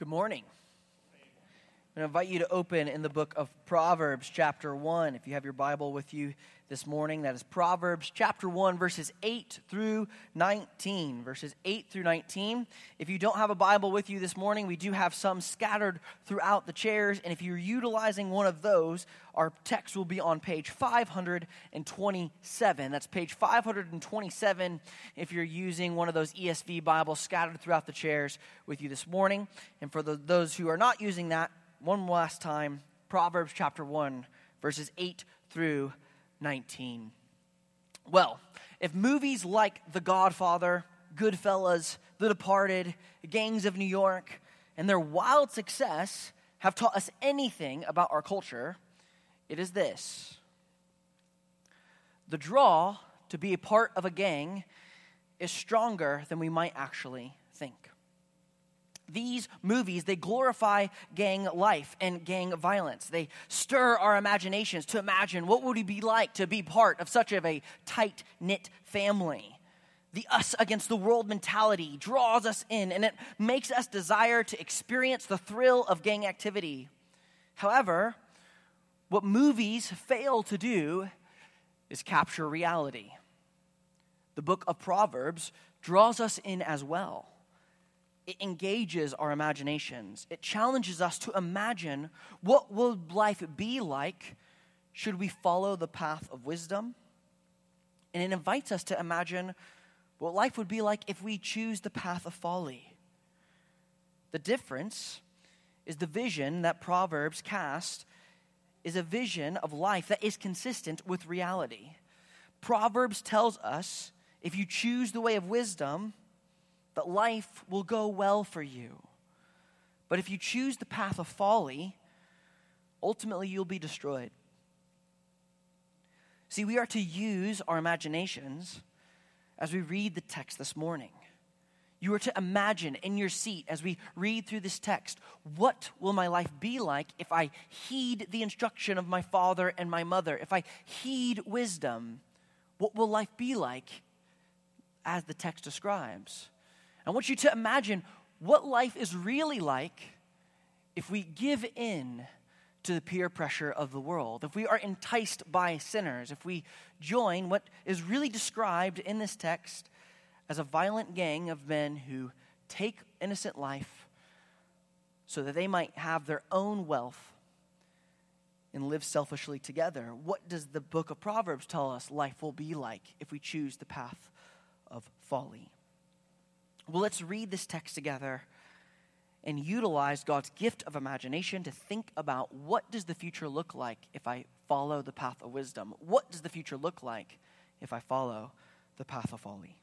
Good morning. I'm going to invite you to open in the book of Proverbs, chapter 1. If you have your Bible with you this morning, that is Proverbs, chapter 1, verses 8 through 19. Verses 8 through 19. If you don't have a Bible with you this morning, we do have some scattered throughout the chairs. And if you're utilizing one of those, our text will be on page 527. That's page 527 if you're using one of those ESV Bibles scattered throughout the chairs with you this morning. And for those who are not using that, one last time, Proverbs chapter 1, verses 8 through 19. Well, if movies like The Godfather, Goodfellas, The Departed, Gangs of New York, and their wild success have taught us anything about our culture, it is this. The draw to be a part of a gang is stronger than we might actually think. These movies, they glorify gang life and gang violence. They stir our imaginations to imagine what would it be like to be part of such of a tight-knit family. The us against the world mentality draws us in, and it makes us desire to experience the thrill of gang activity. However, what movies fail to do is capture reality. The book of Proverbs draws us in as well. It engages our imaginations. It challenges us to imagine what will life be like should we follow the path of wisdom. And it invites us to imagine what life would be like if we choose the path of folly. The difference is the vision that Proverbs cast is a vision of life that is consistent with reality. Proverbs tells us if you choose the way of wisdom, that life will go well for you. But if you choose the path of folly, ultimately you'll be destroyed. See, we are to use our imaginations as we read the text this morning. You are to imagine in your seat as we read through this text, what will my life be like if I heed the instruction of my father and my mother? If I heed wisdom, what will life be like as the text describes? I want you to imagine what life is really like if we give in to the peer pressure of the world, if we are enticed by sinners, if we join what is really described in this text as a violent gang of men who take innocent life so that they might have their own wealth and live selfishly together. What does the book of Proverbs tell us life will be like if we choose the path of folly? Well, let's read this text together and utilize God's gift of imagination to think about what does the future look like if I follow the path of wisdom? What does the future look like if I follow the path of folly?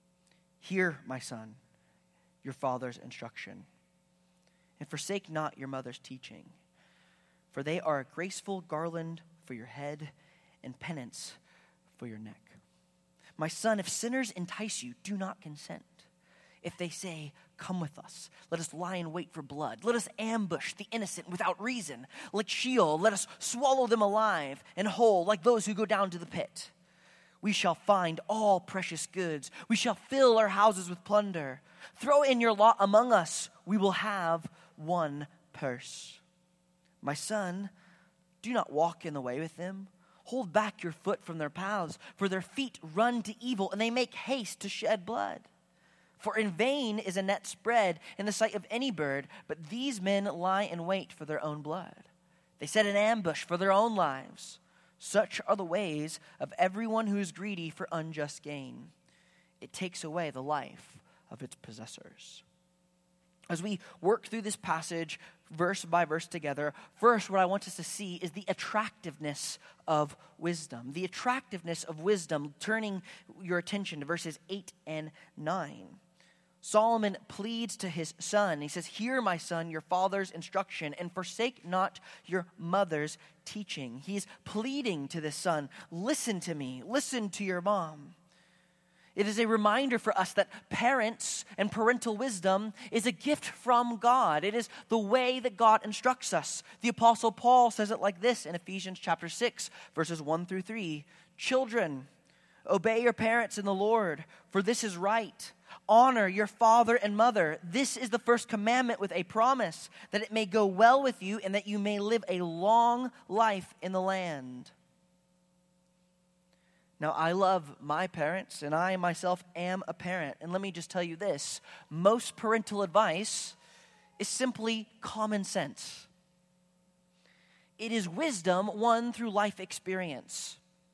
Hear, my son, your father's instruction, and forsake not your mother's teaching, for they are a graceful garland for your head and penance for your neck. My son, if sinners entice you, do not consent. If they say, come with us, let us lie in wait for blood. Let us ambush the innocent without reason. Like Sheol, let us swallow them alive and whole, like those who go down to the pit. We shall find all precious goods. We shall fill our houses with plunder. Throw in your lot among us. We will have one purse. My son, do not walk in the way with them. Hold back your foot from their paths, for their feet run to evil, and they make haste to shed blood. For in vain is a net spread in the sight of any bird, but these men lie in wait for their own blood. They set an ambush for their own lives. Such are the ways of everyone who is greedy for unjust gain. It takes away the life of its possessors. As we work through this passage verse by verse together, first what I want us to see is the attractiveness of wisdom. The attractiveness of wisdom, turning your attention to verses 8 and 9. Solomon pleads to his son. He says, hear, my son, your father's instruction, and forsake not your mother's teaching. He's pleading to this son, listen to me, listen to your mom. It is a reminder for us that parents and parental wisdom is a gift from God. It is the way that God instructs us. The Apostle Paul says it like this in Ephesians chapter 6, verses 1 through 3. Children, obey your parents in the Lord, for this is right. Honor your father and mother. This is the first commandment with a promise, that it may go well with you and that you may live a long life in the land. Now, I love my parents, and I myself am a parent. And let me just tell you this. Most parental advice is simply common sense. It is wisdom won through life experience.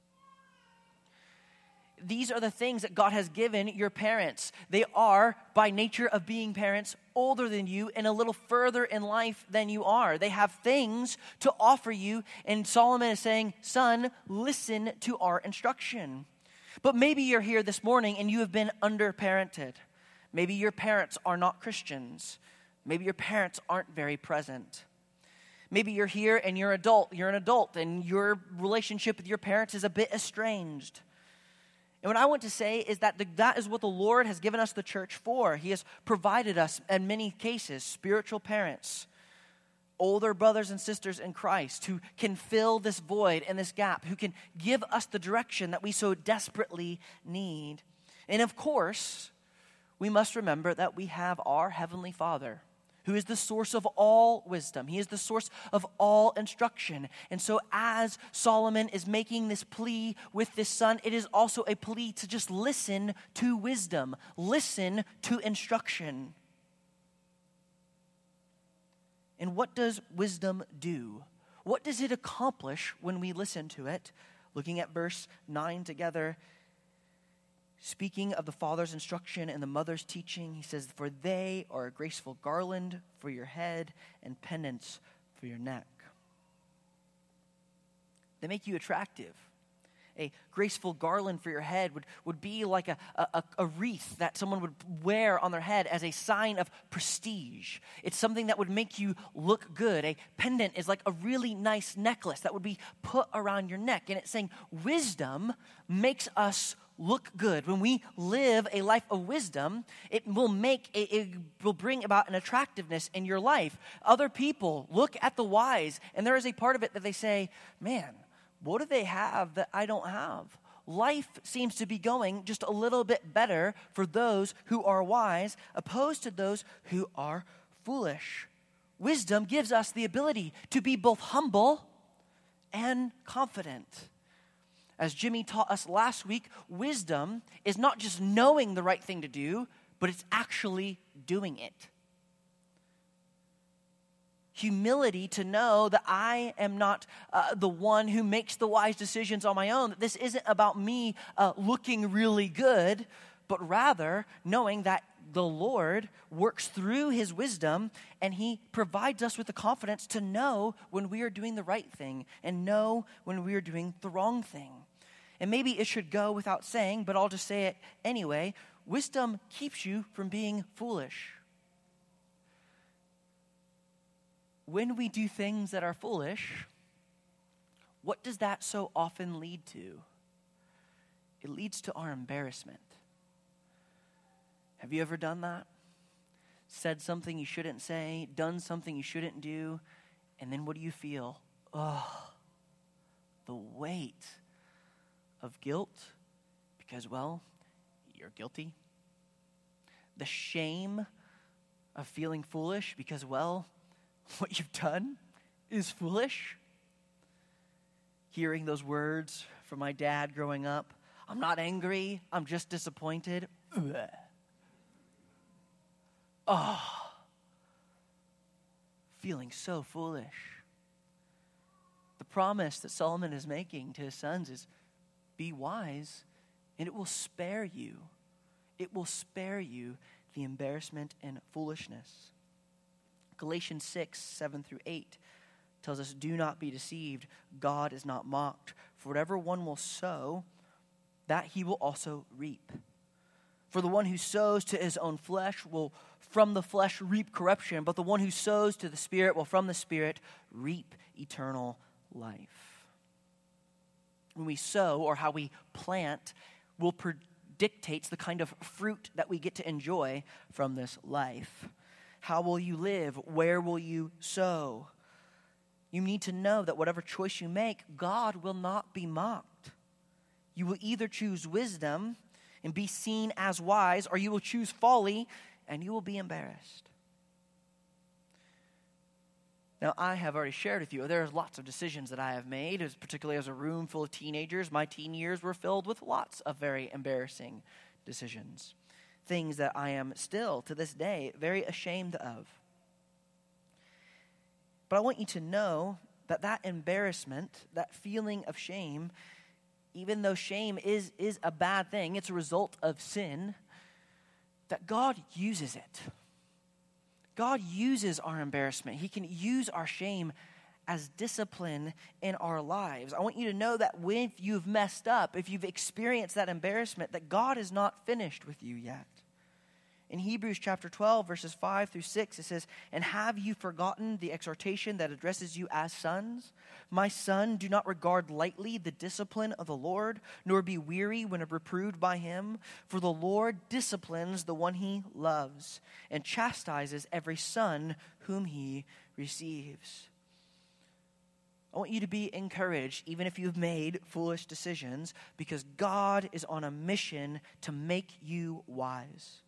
These are the things that God has given your parents. They are, by nature of being parents, older than you and a little further in life than you are. They have things to offer you, and Solomon is saying, son, listen to our instruction. But maybe you're here this morning and you have been underparented. Maybe your parents are not Christians. Maybe your parents aren't very present. Maybe you're here and you're an adult, and your relationship with your parents is a bit estranged. And what I want to say is that that is what the Lord has given us the church for. He has provided us, in many cases, spiritual parents, older brothers and sisters in Christ who can fill this void and this gap, who can give us the direction that we so desperately need. And of course, we must remember that we have our Heavenly Father, who is the source of all wisdom. He is the source of all instruction. And so as Solomon is making this plea with this son, it is also a plea to just listen to wisdom, listen to instruction. And what does wisdom do? What does it accomplish when we listen to it? Looking at verse 9 together, speaking of the father's instruction and the mother's teaching, he says, for they are a graceful garland for your head and pendants for your neck. They make you attractive. A graceful garland for your head would be like a wreath that someone would wear on their head as a sign of prestige. It's something that would make you look good. A pendant is like a really nice necklace that would be put around your neck. And it's saying wisdom makes us look good. When we live a life of wisdom, it will bring about an attractiveness in your life. Other people look at the wise, and there is a part of it that they say, man, what do they have that I don't have? Life seems to be going just a little bit better for those who are wise, opposed to those who are foolish. Wisdom gives us the ability to be both humble and confident. As Jimmy taught us last week, wisdom is not just knowing the right thing to do, but it's actually doing it. Humility to know that I am not the one who makes the wise decisions on my own, that this isn't about me looking really good, but rather knowing that the Lord works through his wisdom, and he provides us with the confidence to know when we are doing the right thing and know when we are doing the wrong thing. And maybe it should go without saying, but I'll just say it anyway. Wisdom keeps you from being foolish. When we do things that are foolish, what does that so often lead to? It leads to our embarrassment. Have you ever done that? Said something you shouldn't say, done something you shouldn't do, and then what do you feel? Oh, the weight of guilt because, well, you're guilty. The shame of feeling foolish because, well, what you've done is foolish. Hearing those words from my dad growing up, I'm not angry, I'm just disappointed. Ugh. Oh, feeling so foolish. The promise that Solomon is making to his sons is be wise, and it will spare you. It will spare you the embarrassment and foolishness. Galatians 6, 7 through 8 tells us, do not be deceived. God is not mocked. For whatever one will sow, that he will also reap. For the one who sows to his own flesh will from the flesh reap corruption, but the one who sows to the Spirit will from the Spirit reap eternal life. When we sow, or how we plant, dictates the kind of fruit that we get to enjoy from this life. How will you live? Where will you sow? You need to know that whatever choice you make, God will not be mocked. You will either choose wisdom and be seen as wise, or you will choose folly and you will be embarrassed. Now, I have already shared with you, there's lots of decisions that I have made, particularly as a room full of teenagers. My teen years were filled with lots of very embarrassing decisions, things that I am still, to this day, very ashamed of. But I want you to know that that embarrassment, that feeling of shame, even though shame is a bad thing, it's a result of sin, that God uses it. God uses our embarrassment. He can use our shame as discipline in our lives. I want you to know that if you've messed up, if you've experienced that embarrassment, that God is not finished with you yet. In Hebrews chapter 12, verses 5 through 6, it says, "And have you forgotten the exhortation that addresses you as sons? My son, do not regard lightly the discipline of the Lord, nor be weary when reproved by him. For the Lord disciplines the one he loves, and chastises every son whom he receives." I want you to be encouraged, even if you've made foolish decisions, because God is on a mission to make you wise.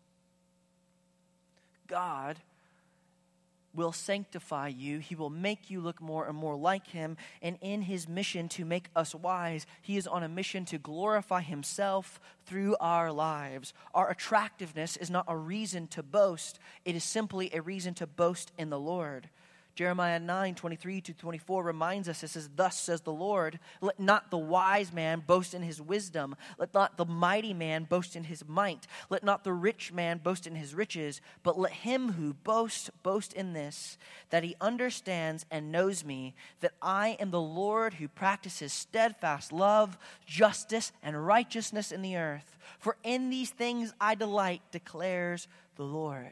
God will sanctify you. He will make you look more and more like him. And in his mission to make us wise, he is on a mission to glorify himself through our lives. Our attractiveness is not a reason to boast. It is simply a reason to boast in the Lord. Jeremiah 9:23-24 reminds us, it says, "Thus says the Lord, let not the wise man boast in his wisdom. Let not the mighty man boast in his might. Let not the rich man boast in his riches. But let him who boasts, boast in this, that he understands and knows me, that I am the Lord who practices steadfast love, justice, and righteousness in the earth. For in these things I delight, declares the Lord."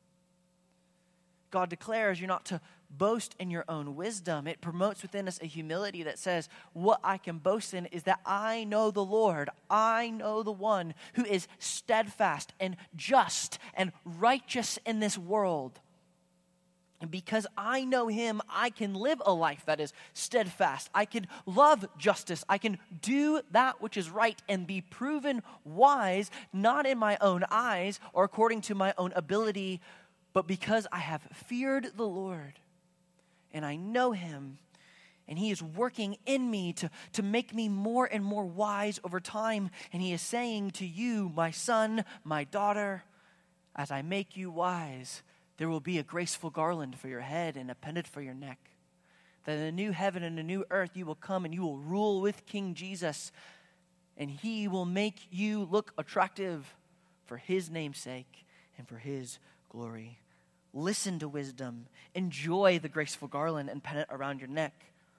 God declares you're not to boast in your own wisdom. It promotes within us a humility that says, what I can boast in is that I know the Lord. I know the one who is steadfast and just and righteous in this world. And because I know him, I can live a life that is steadfast. I can love justice. I can do that which is right and be proven wise, not in my own eyes or according to my own ability, but because I have feared the Lord and I know him, and he is working in me to make me more and more wise over time. And he is saying to you, my son, my daughter, as I make you wise, there will be a graceful garland for your head and a pendant for your neck. That in a new heaven and a new earth you will come and you will rule with King Jesus, and he will make you look attractive for his name's sake and for his glory. Listen to wisdom. Enjoy the graceful garland and pendant around your neck.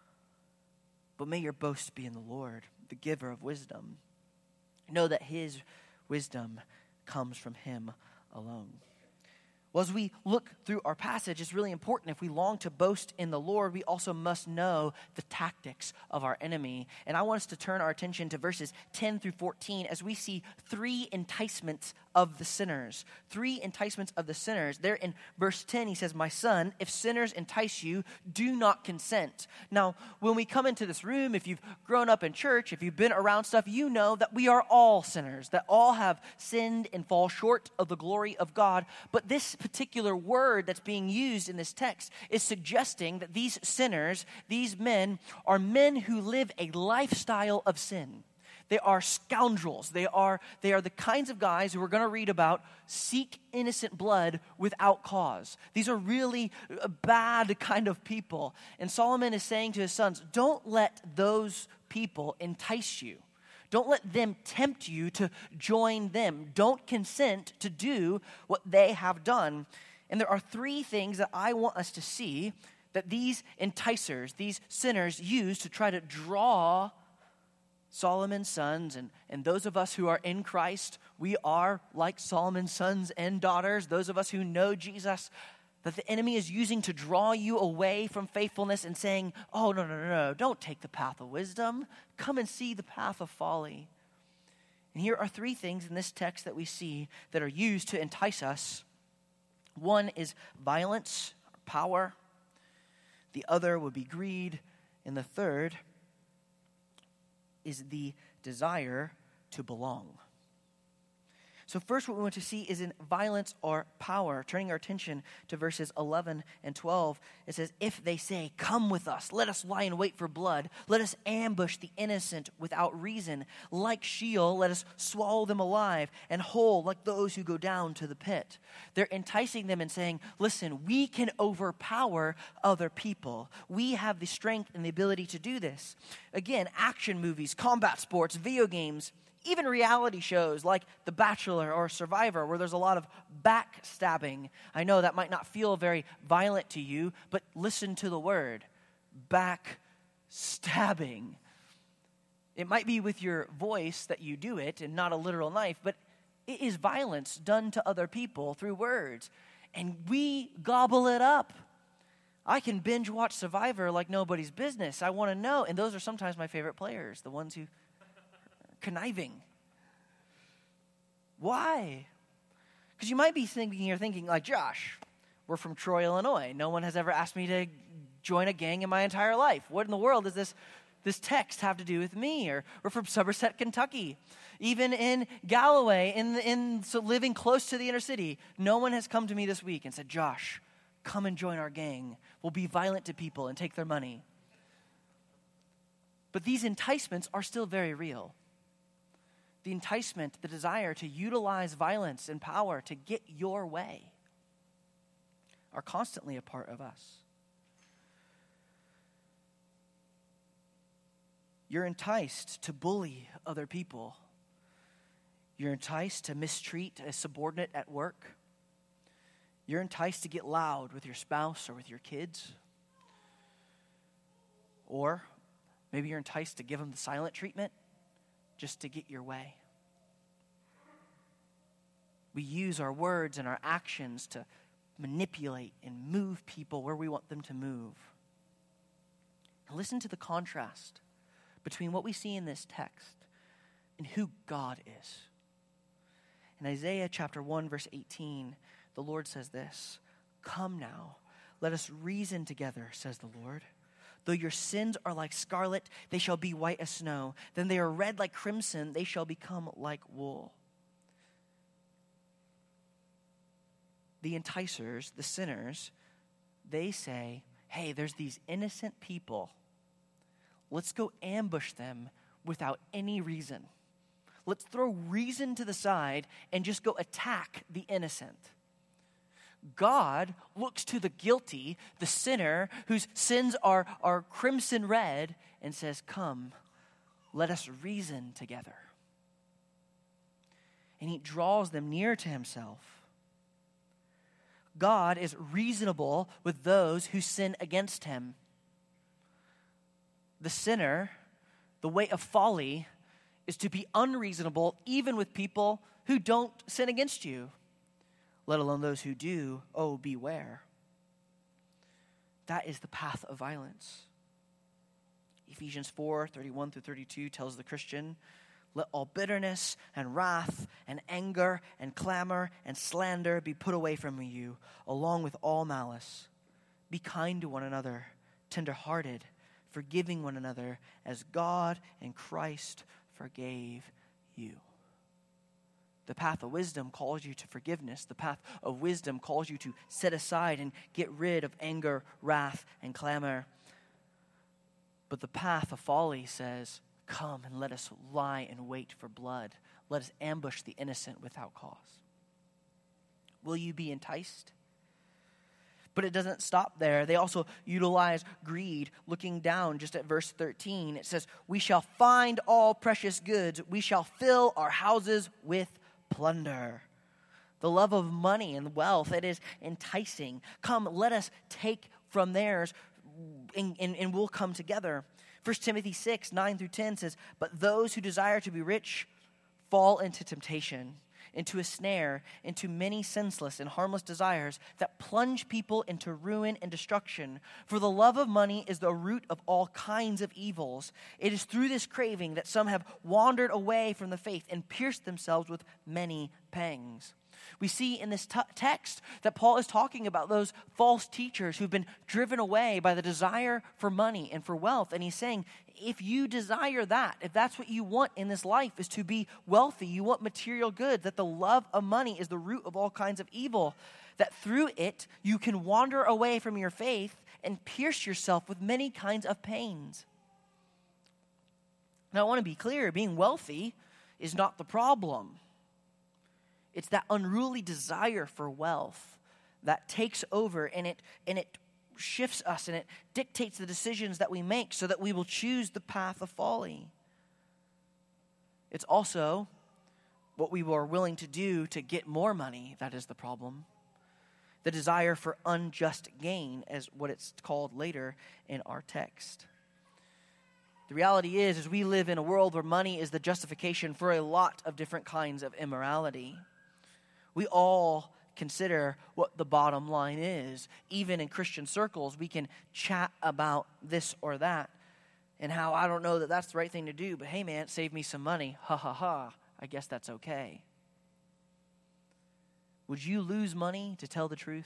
But may your boast be in the Lord, the giver of wisdom. Know that his wisdom comes from him alone. Well, as we look through our passage, it's really important. If we long to boast in the Lord, we also must know the tactics of our enemy. And I want us to turn our attention to verses 10 through 14 as we see three enticements of the sinners. Three enticements of the sinners. There in verse 10, he says, "My son, if sinners entice you, do not consent." Now, when we come into this room, if you've grown up in church, if you've been around stuff, you know that we are all sinners, that all have sinned and fall short of the glory of God. But this particular word that's being used in this text is suggesting that these sinners, these men, are men who live a lifestyle of sin. They are scoundrels. They are the kinds of guys who we're going to read about seek innocent blood without cause. These are really bad kind of people. And Solomon is saying to his sons, don't let those people entice you. Don't let them tempt you to join them. Don't consent to do what they have done. And there are three things that I want us to see that these enticers, these sinners use to try to draw Solomon's sons and those of us who are in Christ. We are like Solomon's sons and daughters, those of us who know Jesus, that the enemy is using to draw you away from faithfulness and saying, oh, no, don't take the path of wisdom. Come and see the path of folly. And here are three things in this text that we see that are used to entice us. One is violence, or power. The other would be greed. And the third is the desire to belong. So first what we want to see is in violence or power. Turning our attention to verses 11 and 12, it says, if they say, come with us, let us lie in wait for blood. Let us ambush the innocent without reason. Like Sheol, let us swallow them alive, and whole like those who go down to the pit. They're enticing them and saying, listen, we can overpower other people. We have the strength and the ability to do this. Again, action movies, combat sports, video games, even reality shows like The Bachelor or Survivor, where there's a lot of backstabbing. I know that might not feel very violent to you, but listen to the word, backstabbing. It might be with your voice that you do it and not a literal knife, but it is violence done to other people through words. And we gobble it up. I can binge watch Survivor like nobody's business. I want to know. And those are sometimes my favorite players, the ones who conniving. Why? Because you might be thinking like, Josh, we're from Troy, Illinois. No one has ever asked me to join a gang in my entire life. What in the world does this text have to do with me? Or we're from Somerset, Kentucky. Even in Galloway, so living close to the inner city, no one has come to me this week and said, Josh, come and join our gang. We'll be violent to people and take their money. But these enticements are still very real. The enticement, the desire to utilize violence and power to get your way are constantly a part of us. You're enticed to bully other people. You're enticed to mistreat a subordinate at work. You're enticed to get loud with your spouse or with your kids. Or maybe you're enticed to give them the silent treatment just to get your way. We use our words and our actions to manipulate and move people where we want them to move. And listen to the contrast between what we see in this text and who God is. In Isaiah chapter 1, verse 18, the Lord says this, come now, let us reason together, says the Lord. Though your sins are like scarlet, they shall be white as snow. Then they are red like crimson, they shall become like wool. The enticers, the sinners, they say, hey, there's these innocent people. Let's go ambush them without any reason. Let's throw reason to the side and just go attack the innocent. God looks to the guilty, the sinner, whose sins are crimson red, and says, come, let us reason together. And he draws them near to himself. God is reasonable with those who sin against him. The sinner, the way of folly, is to be unreasonable even with people who don't sin against you, let alone those who do. Oh, beware. That is the path of violence. Ephesians 4:31-32 tells the Christian, let all bitterness and wrath and anger and clamor and slander be put away from you, along with all malice. Be kind to one another, tender-hearted, forgiving one another as God and Christ forgave you. The path of wisdom calls you to forgiveness. The path of wisdom calls you to set aside and get rid of anger, wrath, and clamor. But the path of folly says, come and let us lie and wait for blood. Let us ambush the innocent without cause. Will you be enticed? But it doesn't stop there. They also utilize greed. Looking down just at verse 13, it says, we shall find all precious goods. We shall fill our houses with plunder. The love of money and wealth, it is enticing. Come, let us take from theirs and we'll come together. 1 Timothy 6:9-10 says, but those who desire to be rich fall into temptation, into a snare, into many senseless and harmless desires that plunge people into ruin and destruction. For the love of money is the root of all kinds of evils. It is through this craving that some have wandered away from the faith and pierced themselves with many pangs. We see in this text that Paul is talking about those false teachers who've been driven away by the desire for money and for wealth. And he's saying, if you desire that, if that's what you want in this life is to be wealthy, you want material goods, that the love of money is the root of all kinds of evil, that through it you can wander away from your faith and pierce yourself with many kinds of pains. Now I want to be clear, being wealthy is not the problem. It's that unruly desire for wealth that takes over and it shifts us and it dictates the decisions that we make so that we will choose the path of folly. It's also what we are willing to do to get more money that is the problem. The desire for unjust gain is what it's called later in our text. The reality is we live in a world where money is the justification for a lot of different kinds of immorality. We all consider what the bottom line is. Even in Christian circles, we can chat about this or that and how I don't know that that's the right thing to do, but hey man, save me some money. Ha ha ha. I guess that's okay. Would you lose money to tell the truth?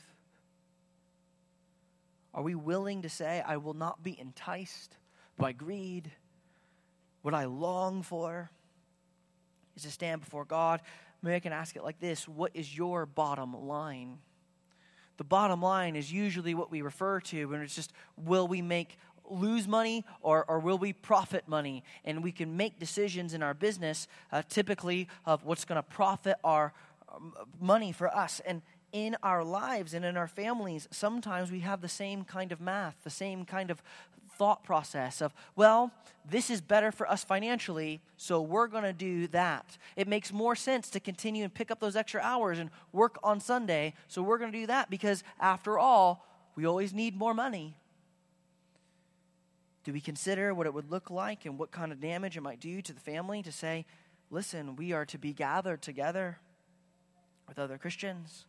Are we willing to say, I will not be enticed by greed? What I long for is to stand before God. Maybe I can ask it like this. What is your bottom line? The bottom line is usually what we refer to when it's just, will we lose money or will we profit money? And we can make decisions in our business typically of what's going to profit our money for us. And in our lives and in our families, sometimes we have the same kind of math, the same kind of thought process of, well, this is better for us financially, so we're going to do that. It makes more sense to continue and pick up those extra hours and work on Sunday, so we're going to do that because, after all, we always need more money. Do we consider what it would look like and what kind of damage it might do to the family to say, listen, we are to be gathered together with other Christians?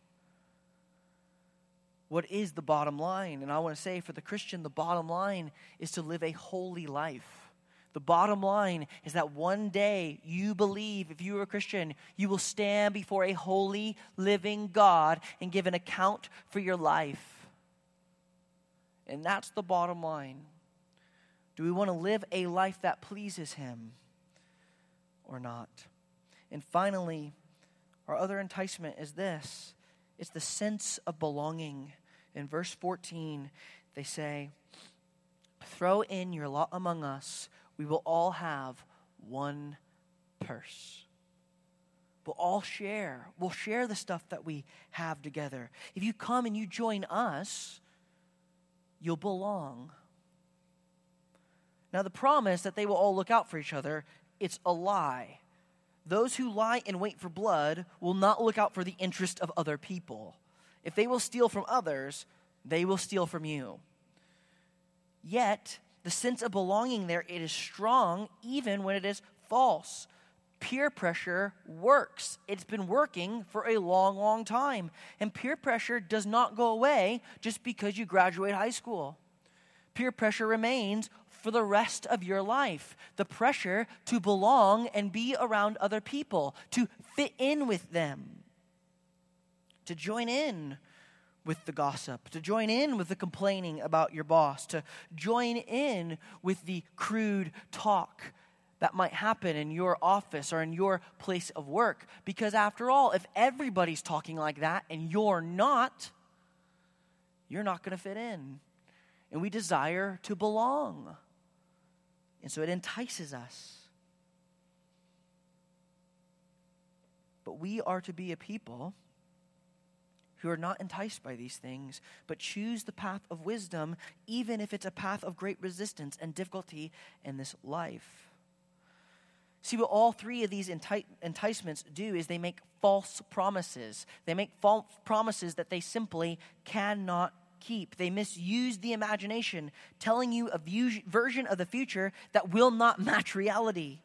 What is the bottom line? And I want to say for the Christian, the bottom line is to live a holy life. The bottom line is that one day you believe, if you are a Christian, you will stand before a holy, living God and give an account for your life. And that's the bottom line. Do we want to live a life that pleases Him or not? And finally, our other enticement is this. It's the sense of belonging. In verse 14, they say, throw in your lot among us. We will all have one purse. We'll all share. We'll share the stuff that we have together. If you come and you join us, you'll belong. Now, the promise that they will all look out for each other, it's a lie. Those who lie in wait for blood will not look out for the interest of other people. If they will steal from others, they will steal from you. Yet, the sense of belonging there, it is strong even when it is false. Peer pressure works. It's been working for a long, long time. And peer pressure does not go away just because you graduate high school. Peer pressure remains for the rest of your life. The pressure to belong and be around other people, to fit in with them, to join in with the gossip, to join in with the complaining about your boss, to join in with the crude talk that might happen in your office or in your place of work. Because after all, if everybody's talking like that and you're not going to fit in. And we desire to belong. And so it entices us. But we are to be a people who are not enticed by these things, but choose the path of wisdom, even if it's a path of great resistance and difficulty in this life. See, what all three of these enticements do is they make false promises. They make false promises that they simply cannot keep. They misuse the imagination, telling you a version of the future that will not match reality.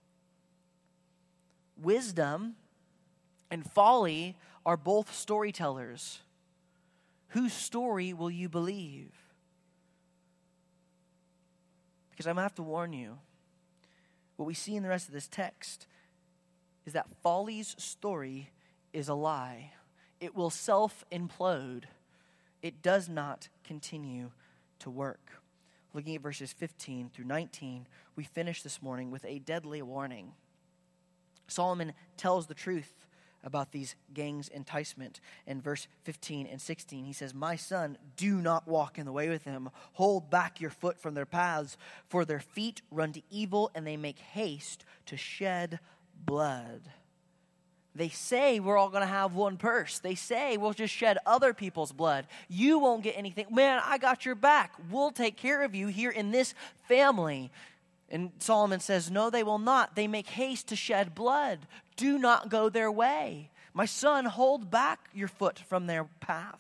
Wisdom and folly are both storytellers. Whose story will you believe? Because I'm going to have to warn you, what we see in the rest of this text is that folly's story is a lie. It will self-implode. It does not continue to work. Looking at verses 15 through 19, we finish this morning with a deadly warning. Solomon tells the truth about these gangs' enticement. In verse 15 and 16, he says, "My son, do not walk in the way with them. Hold back your foot from their paths, for their feet run to evil, and they make haste to shed blood." They say we're all going to have one purse. They say we'll just shed other people's blood. You won't get anything. Man, I got your back. We'll take care of you here in this family. And Solomon says, no, they will not. They make haste to shed blood. Do not go their way. My son, hold back your foot from their path.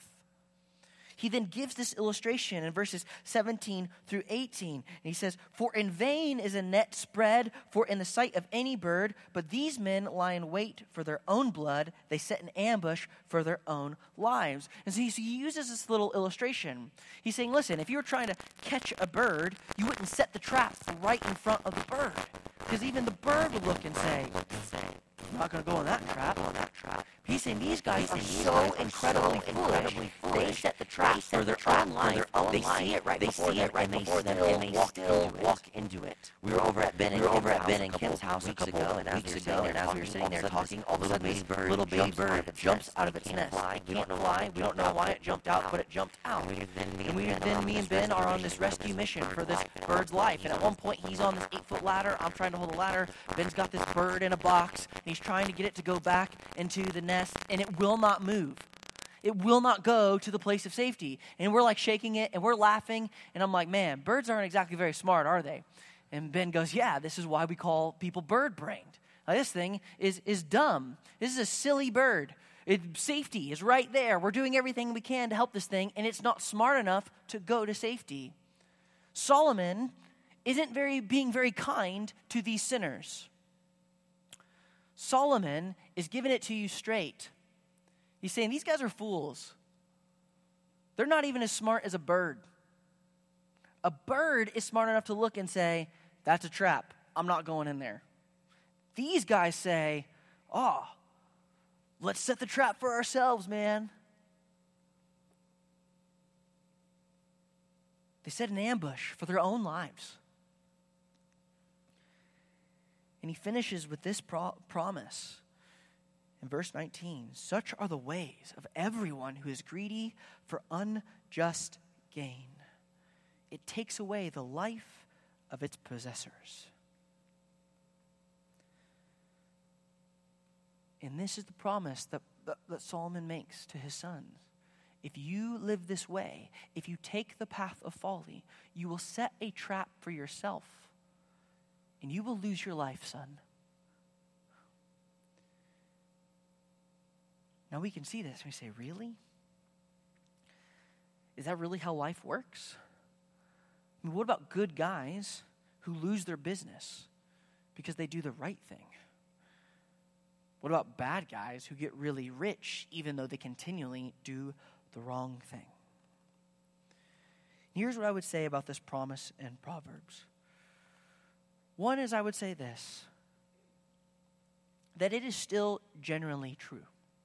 He then gives this illustration in verses 17 through 18. And he says, "For in vain is a net spread for in the sight of any bird, but these men lie in wait for their own blood. They set an ambush for their own lives." And so he uses this little illustration. He's saying, listen, if you were trying to catch a bird, you wouldn't set the trap right in front of the bird. Because even the bird would look and say, "I'm not going to go in that trap." He's saying these guys are so incredibly foolish. They set the trap for their own life. They see it right before them, and they still walk into it. We were over at Ben and Kim's house a couple of weeks ago, and as we were sitting there talking, all of a sudden this little baby bird jumps out of its nest. We can't fly. We don't know why it jumped out, but it jumped out. And me and Ben are on this rescue mission for this bird's life. And at one point, he's on this 8-foot ladder. I'm trying to hold the ladder. Ben's got this bird in a box, and he's trying to get it to go back into the nest, and it will not move. It will not go to the place of safety. And we're like shaking it, and we're laughing, and I'm like, man, birds aren't exactly very smart, are they? And Ben goes, yeah, this is why we call people bird-brained. Like, this thing is dumb. This is a silly bird. Safety is right there. We're doing everything we can to help this thing, and it's not smart enough to go to safety. Solomon isn't being very kind to these sinners. Solomon is giving it to you straight. He's saying these guys are fools. They're not even as smart as a bird. A bird is smart enough to look and say, that's a trap. I'm not going in there. These guys say, let's set the trap for ourselves, man. They set an ambush for their own lives. And he finishes with this promise in verse 19. "Such are the ways of everyone who is greedy for unjust gain. It takes away the life of its possessors." And this is the promise that Solomon makes to his sons. If you live this way, if you take the path of folly, you will set a trap for yourself. And you will lose your life, son. Now we can see this and we say, really? Is that really how life works? I mean, what about good guys who lose their business because they do the right thing? What about bad guys who get really rich even though they continually do the wrong thing? Here's what I would say about this promise in Proverbs. One is I would say this, that it is still generally true.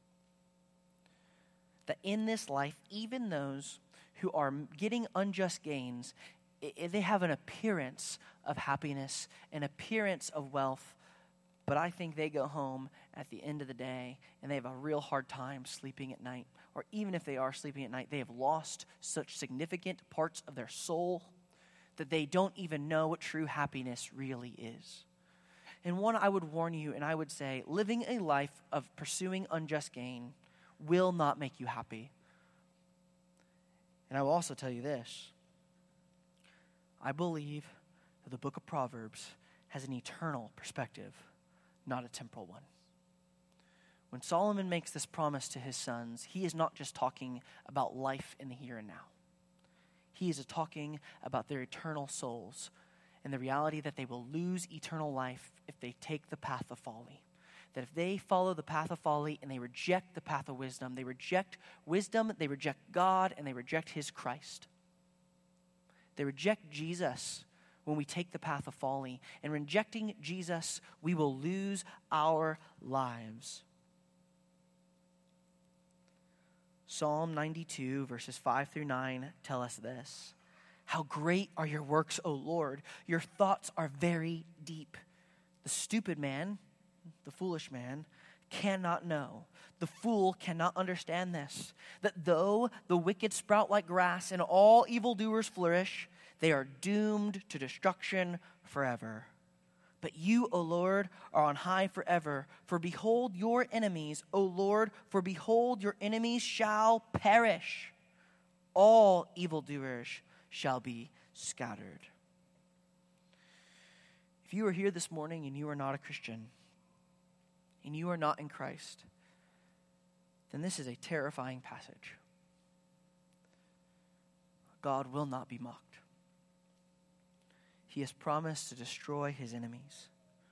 That in this life, even those who are getting unjust gains, they have an appearance of happiness, an appearance of wealth, but I think they go home at the end of the day and they have a real hard time sleeping at night. Or even if they are sleeping at night, they have lost such significant parts of their soul that they don't even know what true happiness really is. And one, I would warn you, and I would say, living a life of pursuing unjust gain will not make you happy. And I will also tell you this. I believe that the book of Proverbs has an eternal perspective, not a temporal one. When Solomon makes this promise to his sons, he is not just talking about life in the here and now. He is talking about their eternal souls and the reality that they will lose eternal life if they take the path of folly. That if they follow the path of folly and they reject the path of wisdom, they reject God, and they reject his Christ. They reject Jesus when we take the path of folly. And rejecting Jesus, we will lose our lives. Psalm 92, verses 5 through 9 tell us this. How great are your works, O Lord! Your thoughts are very deep. The stupid man, the foolish man, cannot know. The fool cannot understand this, that though the wicked sprout like grass and all evildoers flourish, they are doomed to destruction forever. But you, O Lord, are on high forever. For behold your enemies, O Lord, for behold your enemies shall perish. All evildoers shall be scattered. If you are here this morning and you are not a Christian, and you are not in Christ, then this is a terrifying passage. God will not be mocked. He has promised to destroy his enemies.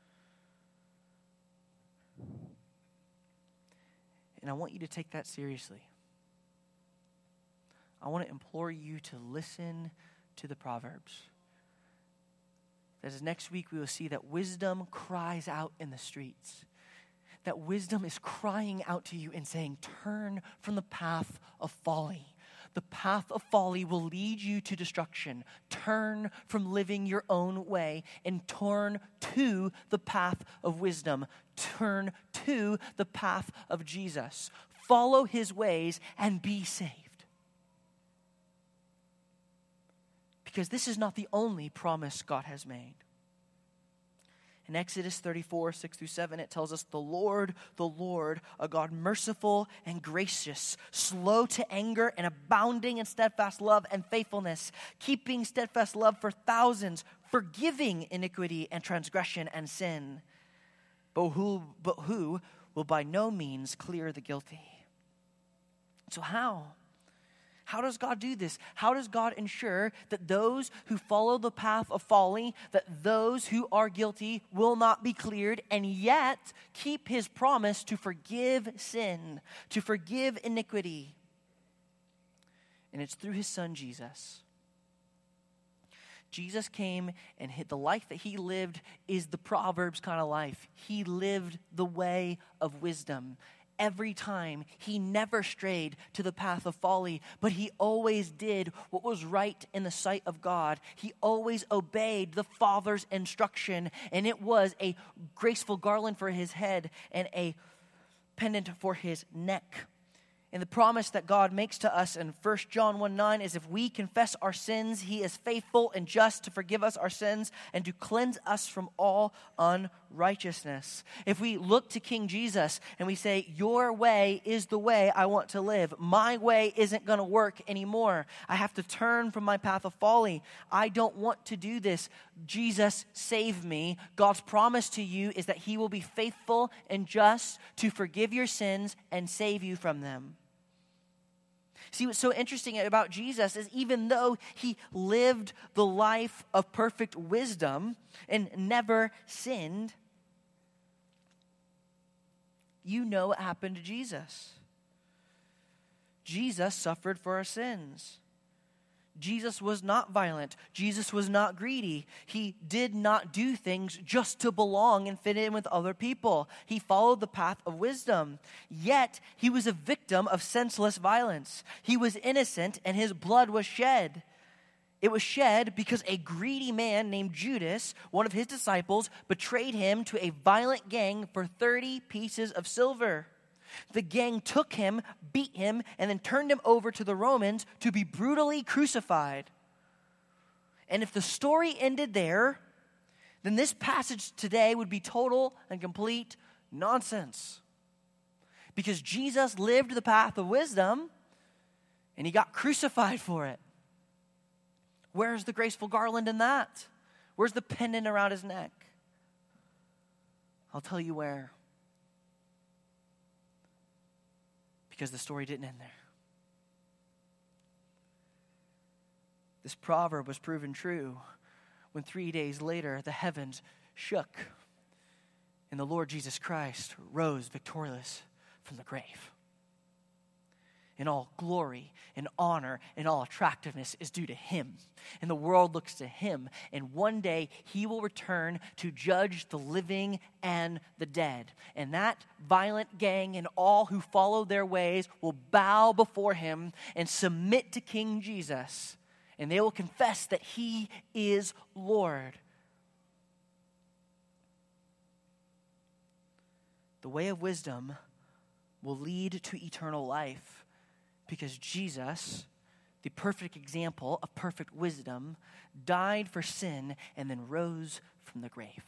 And I want you to take that seriously. I want to implore you to listen to the Proverbs. That as next week we will see that wisdom cries out in the streets. That wisdom is crying out to you and saying, turn from the path of folly. The path of folly will lead you to destruction. Turn from living your own way and turn to the path of wisdom. Turn to the path of Jesus. Follow his ways and be saved. Because this is not the only promise God has made. In Exodus 34, 6 through 7, it tells us, the Lord, a God merciful and gracious, slow to anger and abounding in steadfast love and faithfulness, keeping steadfast love for thousands, forgiving iniquity and transgression and sin, but who will by no means clear the guilty. So how? How does God do this? How does God ensure that those who follow the path of folly, that those who are guilty will not be cleared, and yet keep his promise to forgive sin, to forgive iniquity? And it's through his son, Jesus. Jesus came and the life that he lived is the Proverbs kind of life. He lived the way of wisdom. Every time, he never strayed to the path of folly, but he always did what was right in the sight of God. He always obeyed the Father's instruction, and it was a graceful garland for his head and a pendant for his neck. And the promise that God makes to us in 1 John 1:9 is if we confess our sins, he is faithful and just to forgive us our sins and to cleanse us from all unrighteousness. If we look to King Jesus and we say, your way is the way I want to live. My way isn't going to work anymore. I have to turn from my path of folly. I don't want to do this. Jesus, save me. God's promise to you is that he will be faithful and just to forgive your sins and save you from them. See, what's so interesting about Jesus is even though he lived the life of perfect wisdom and never sinned, you know what happened to Jesus. Jesus suffered for our sins. Jesus was not violent. Jesus was not greedy. He did not do things just to belong and fit in with other people. He followed the path of wisdom. Yet, he was a victim of senseless violence. He was innocent and his blood was shed. It was shed because a greedy man named Judas, one of his disciples, betrayed him to a violent gang for 30 pieces of silver. The gang took him, beat him, and then turned him over to the Romans to be brutally crucified. And if the story ended there, then this passage today would be total and complete nonsense. Because Jesus lived the path of wisdom, and he got crucified for it. Where's the graceful garland in that? Where's the pendant around his neck? I'll tell you where. Because the story didn't end there. This proverb was proven true when 3 days later the heavens shook and the Lord Jesus Christ rose victorious from the grave. and all glory and honor and all attractiveness is due to him. And the world looks to him. And one day he will return to judge the living and the dead. And that violent gang and all who follow their ways will bow before him and submit to King Jesus. And they will confess that he is Lord. The way of wisdom will lead to eternal life because Jesus, the perfect example of perfect wisdom, died for sin and then rose from the grave.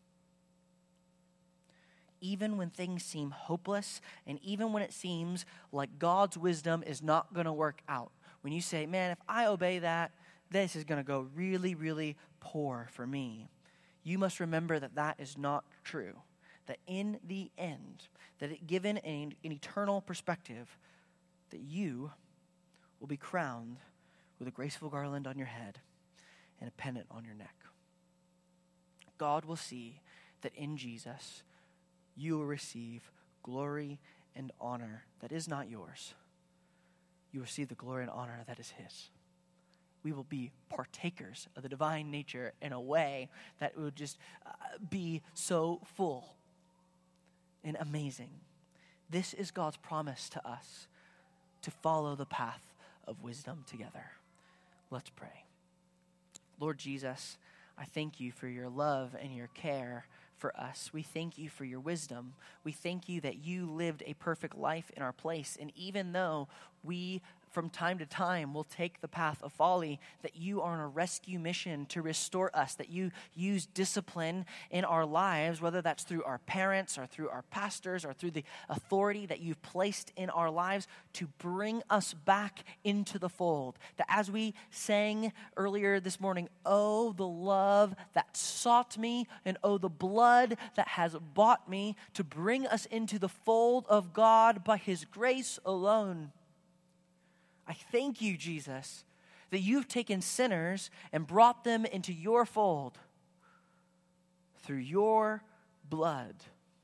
Even when things seem hopeless and even when it seems like God's wisdom is not going to work out, when you say, man, if I obey that, this is going to go really, really poor for me, you must remember that that is not true. That in the end, given an eternal perspective, that you will be crowned with a graceful garland on your head and a pendant on your neck. God will see that in Jesus, you will receive glory and honor that is not yours. You receive the glory and honor that is his. We will be partakers of the divine nature in a way that will just be so full and amazing. This is God's promise to us to follow the path of wisdom together. Let's pray. Lord Jesus, I thank you for your love and your care for us. We thank you for your wisdom. We thank you that you lived a perfect life in our place. And even though we from time to time will take the path of folly, that you are on a rescue mission to restore us, that you use discipline in our lives, whether that's through our parents or through our pastors or through the authority that you've placed in our lives to bring us back into the fold. That as we sang earlier this morning, oh, the love that sought me, and oh, the blood that has bought me, to bring us into the fold of God by his grace alone. I thank you, Jesus, that you've taken sinners and brought them into your fold through your blood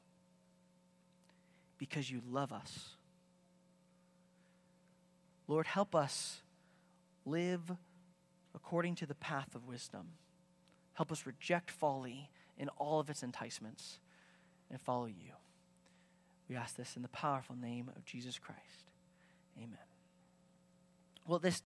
because you love us. Lord, help us live according to the path of wisdom. Help us reject folly in all of its enticements and follow you. We ask this in the powerful name of Jesus Christ. Amen. Well, this